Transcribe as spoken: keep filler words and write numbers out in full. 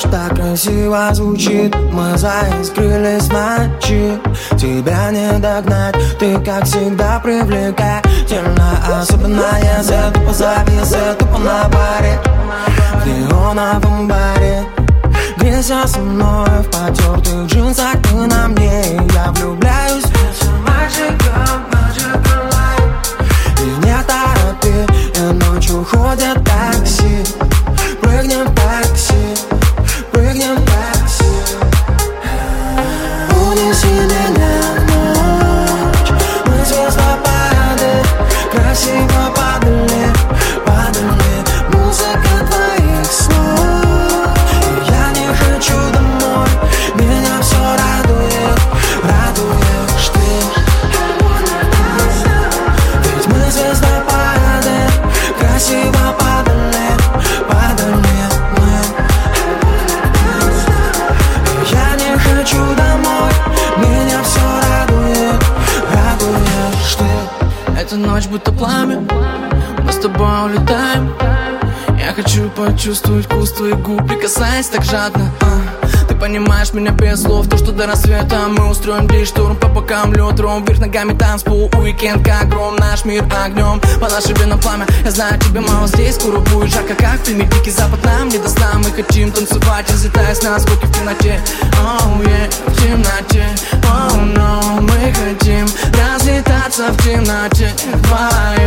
так красиво звучит. Мы заискрились в ночи. Тебя не догнать, ты как всегда привлекательна. Особенно если тупо завис, тупо на баре, в неоновом баре. Грейся со мной в потертых джинсах, ты на мне, я влюбляюсь. И не торопи, и ночью ходят такси. Прыгнем в такси, прыгнем в такси. Унеси меня в ночь, мы звездопады, красиво падали, падали. Музыка твоих слов, и я не хочу домой. Меня все радует, радуешь ты. Ведь мы звездопады, красиво падали, падали мы. И я не хочу домой. Меня все радует, радуешь ты. Эта ночь будто пламя, мы с тобой улетаем. Я хочу почувствовать вкус твоих губ, прикасаясь так жадно, а. Ты понимаешь меня без слов, то что до рассвета мы устроим здесь штурм. По бокам лед, ром, вверх ногами танцпол. Уикенд как гром, наш мир огнем. По нашей венам пламя, я знаю, тебе мало здесь. Скоро будет жарко, как в фильме Дикий Запад. Нам не до сна, мы хотим танцевать, разлетаясь на звуки в темноте. Oh yeah, в темноте, oh no. Мы хотим разлетаться в темноте вдвоем.